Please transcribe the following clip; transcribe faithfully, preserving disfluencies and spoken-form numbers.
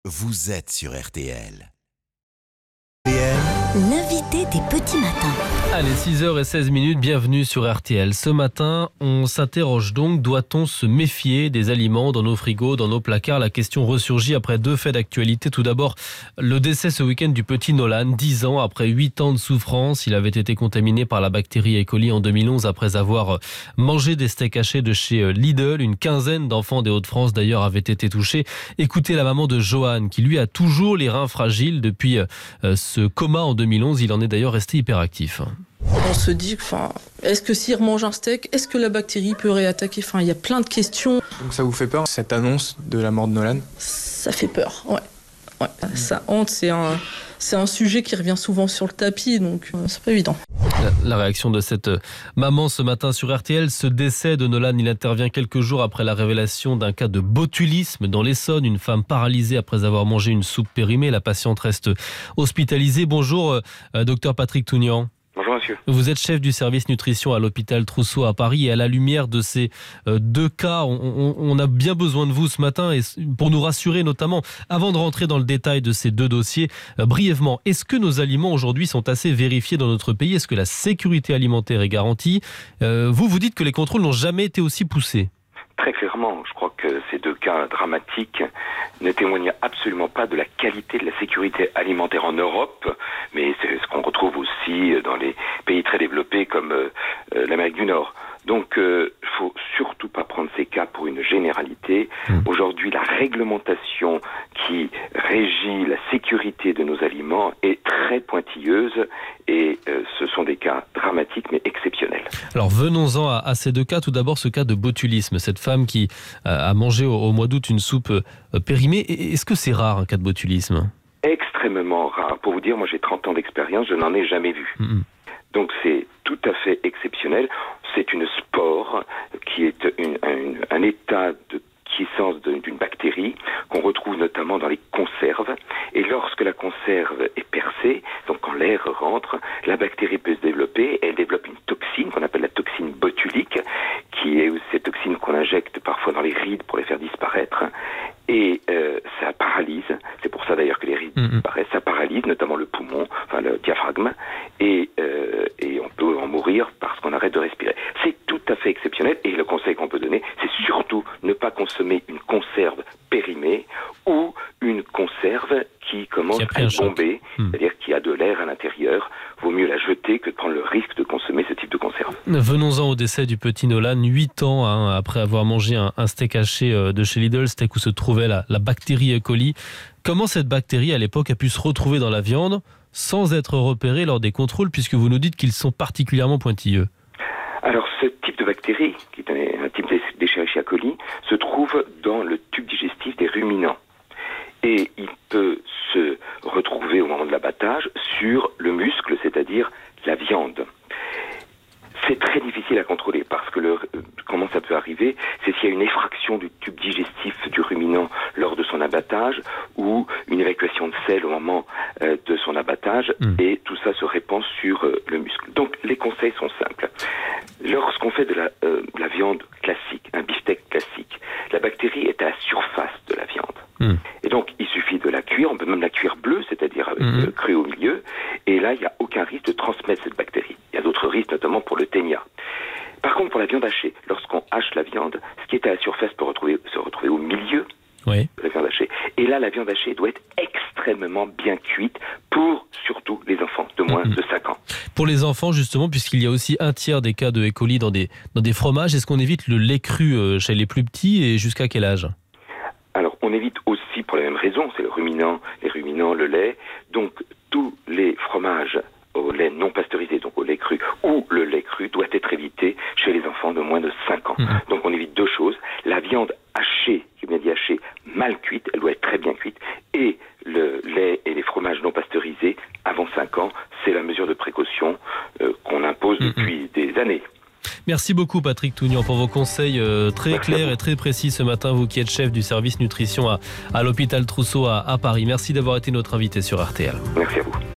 vous êtes sur R T L. L'invité des petits matins. Allez, six heures seize, bienvenue sur R T L. Ce matin, on s'interroge donc, doit-on se méfier des aliments dans nos frigos, dans nos placards? La question ressurgit après deux faits d'actualité. Tout d'abord, le décès ce week-end du petit Nolan, dix ans après huit ans de souffrance. Il avait été contaminé par la bactérie E. coli en deux mille onze après avoir mangé des steaks hachés de chez Lidl. Une quinzaine d'enfants des Hauts-de-France d'ailleurs avaient été touchés. Écoutez la maman de Johan qui lui a toujours les reins fragiles depuis ce coma en deux mille onze. Il en est d'ailleurs resté hyperactif. On se dit, enfin, est-ce que s'il remange un steak, est-ce que la bactérie peut réattaquer? Enfin, il y a plein de questions. Donc ça vous fait peur, cette annonce de la mort de Nolan? Ça fait peur, ouais. ouais. Ça hante, c'est un, c'est un sujet qui revient souvent sur le tapis, donc euh, c'est pas évident. La, la réaction de cette maman ce matin sur R T L, ce décès de Nolan, il intervient quelques jours après la révélation d'un cas de botulisme dans l'Essonne, une femme paralysée après avoir mangé une soupe périmée. La patiente reste hospitalisée. Bonjour, euh, docteur Patrick Tougnan. Bonjour monsieur. Vous êtes chef du service nutrition à l'hôpital Trousseau à Paris et à la lumière de ces euh, deux cas, on, on, on a bien besoin de vous ce matin et pour nous rassurer notamment. Avant de rentrer dans le détail de ces deux dossiers, euh, brièvement, est-ce que nos aliments aujourd'hui sont assez vérifiés dans notre pays? Est-ce que la sécurité alimentaire est garantie? euh, Vous, vous dites que les contrôles n'ont jamais été aussi poussés. Très clairement, je crois que ces deux cas dramatiques ne témoignent absolument pas de la qualité de la sécurité alimentaire en Europe, mais c'est ce qu'on retrouve aussi dans les pays très développés comme euh, l'Amérique du Nord. Donc, il euh, ne faut surtout pas prendre ces cas pour une généralité. Mmh. Aujourd'hui, la réglementation qui régit la sécurité de nos aliments est très pointilleuse et euh, ce sont des cas dramatiques mais exceptionnels. Alors, venons-en à, à ces deux cas. Tout d'abord, ce cas de botulisme. Cette femme qui euh, a mangé au, au mois d'août une soupe euh, périmée. Est-ce que c'est rare un cas de botulisme? Extrêmement rare. Pour vous dire, moi j'ai trente ans d'expérience, je n'en ai jamais vu. Mmh. Donc c'est tout à fait exceptionnel. C'est une spore qui est une, une, un état de quiescence d'une bactérie qu'on retrouve notamment dans les conserves. Et lorsque la conserve est percée, donc quand l'air rentre, la bactérie peut se développer. Elle développe une toxine qu'on appelle la toxine botulique, qui est cette toxine qu'on injecte parfois dans les rides pour les faire disparaître. Et euh, ça paralyse, c'est pour ça d'ailleurs que les rides mmh. disparaissent, ça paralyse notamment le poumon, enfin le diaphragme, et, euh, et on peut en mourir parce qu'on arrête de respirer. C'est tout à fait exceptionnel, et le conseil qu'on peut donner, c'est surtout ne pas consommer une conserve périmée ou une conserve qui commence à être bombée, mmh. c'est-à-dire qui a de l'air à l'intérieur. Vaut mieux la jeter que de prendre le risque de consommer ce type de conserve. Venons-en au décès du petit Nolan, huit ans hein, après avoir mangé un, un steak haché de chez Lidl, steak où se trouvait la, la bactérie E. coli. Comment cette bactérie à l'époque a pu se retrouver dans la viande sans être repérée lors des contrôles, puisque vous nous dites qu'ils sont particulièrement pointilleux? Alors ce type de bactérie, qui est un type d'Escherichia coli, se trouve dans le tube digestif des ruminants. Et il peut se retrouver au moment de l'abattage sur le muscle, c'est-à-dire la viande. C'est très difficile à contrôler parce que le, comment ça peut arriver, c'est s'il y a une effraction du tube digestif du ruminant lors de son abattage ou une évacuation de sel au moment euh, de son abattage mmh. et tout ça se répand sur euh, le muscle. Donc les conseils sont simples. Lorsqu'on fait de la, euh, de la viande classique, un beefsteak classique, la bactérie est à la surface de la viande. Mmh. Et donc il suffit de la cuire, on peut même la cuire bleue, c'est-à-dire avec mmh. le cru au milieu, et là il n'y a aucun risque de transmettre cette bactérie. Il y a d'autres risques, notamment pour le ténia. Par contre, pour la viande hachée, lorsqu'on hache la viande, ce qui est à la surface peut retrouver, se retrouver au milieu oui. de la viande hachée. Et là, la viande hachée doit être extrêmement bien cuite pour, surtout, les enfants de moins mmh. de cinq ans. Pour les enfants, justement, puisqu'il y a aussi un tiers des cas de E. coli dans des, dans des fromages, est-ce qu'on évite le lait cru chez les plus petits et jusqu'à quel âge? Alors, on évite aussi pour la même raison, c'est le ruminant, les ruminants, le lait. Donc, tous les fromages au lait non pasteurisé, donc au lait cru, ou le lait cru doit être évité chez les enfants de moins de cinq ans. Mmh. Donc on évite deux choses. La viande hachée, qui est bien dit hachée, mal cuite, elle doit être très bien cuite, et le lait et les fromages non pasteurisés avant cinq ans, c'est la mesure de précaution euh, qu'on impose mmh. depuis des années. Merci beaucoup Patrick Tougnan pour vos conseils euh, très Merci clairs et très précis ce matin, vous qui êtes chef du service nutrition à, à l'hôpital Trousseau à, à Paris. Merci d'avoir été notre invité sur R T L. Merci à vous.